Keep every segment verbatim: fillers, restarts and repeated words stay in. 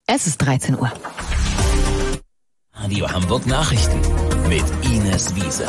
Es ist dreizehn Uhr. Radio Hamburg Nachrichten mit Ines Wiese.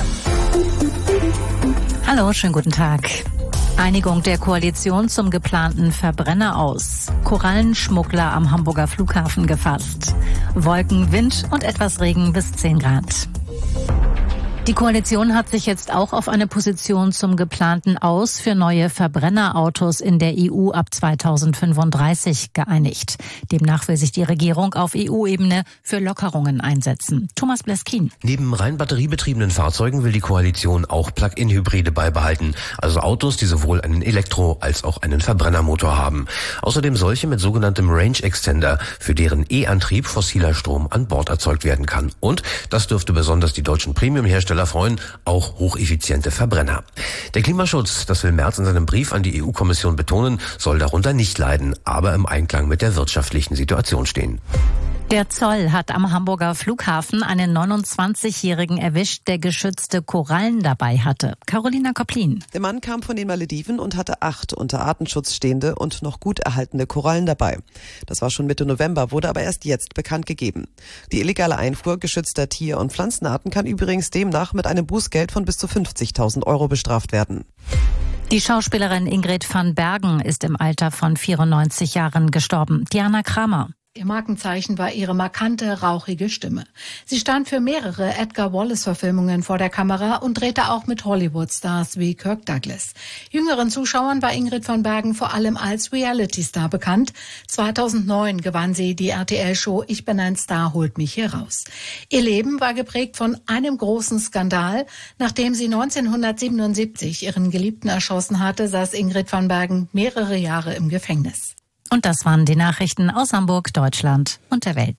Hallo, schönen guten Tag. Einigung der Koalition zum geplanten Verbrenner aus. Korallenschmuggler am Hamburger Flughafen gefasst. Wolken, Wind und etwas Regen bis zehn Grad. Die Koalition hat sich jetzt auch auf eine Position zum geplanten Aus für neue Verbrennerautos in der E U ab zweitausendfünfunddreißig geeinigt. Demnach will sich die Regierung auf E U-Ebene für Lockerungen einsetzen. Thomas Bleskin. Neben rein batteriebetriebenen Fahrzeugen will die Koalition auch Plug-in-Hybride beibehalten. Also Autos, die sowohl einen Elektro- als auch einen Verbrennermotor haben. Außerdem solche mit sogenanntem Range Extender, für deren E-Antrieb fossiler Strom an Bord erzeugt werden kann. Und das dürfte besonders die deutschen Premium-Hersteller freuen, auch hocheffiziente Verbrenner. Der Klimaschutz, das will Merz in seinem Brief an die E U-Kommission betonen, soll darunter nicht leiden, aber im Einklang mit der wirtschaftlichen Situation stehen. Der Zoll hat am Hamburger Flughafen einen neunundzwanzigjährigen erwischt, der geschützte Korallen dabei hatte. Carolina Koplin. Der Mann kam von den Malediven und hatte acht unter Artenschutz stehende und noch gut erhaltene Korallen dabei. Das war schon Mitte November, wurde aber erst jetzt bekannt gegeben. Die illegale Einfuhr geschützter Tier- und Pflanzenarten kann übrigens demnach mit einem Bußgeld von bis zu fünfzigtausend Euro bestraft werden. Die Schauspielerin Ingrid van Bergen ist im Alter von vierundneunzig Jahren gestorben. Diana Kramer. Ihr Markenzeichen war ihre markante, rauchige Stimme. Sie stand für mehrere Edgar Wallace-Verfilmungen vor der Kamera und drehte auch mit Hollywood-Stars wie Kirk Douglas. Jüngeren Zuschauern war Ingrid van Bergen vor allem als Reality-Star bekannt. zweitausendneun gewann sie die R T L-Show Ich bin ein Star, holt mich hier raus. Ihr Leben war geprägt von einem großen Skandal. Nachdem sie neunzehnhundertsiebenundsiebzig ihren Geliebten erschossen hatte, saß Ingrid van Bergen mehrere Jahre im Gefängnis. Und das waren die Nachrichten aus Hamburg, Deutschland und der Welt.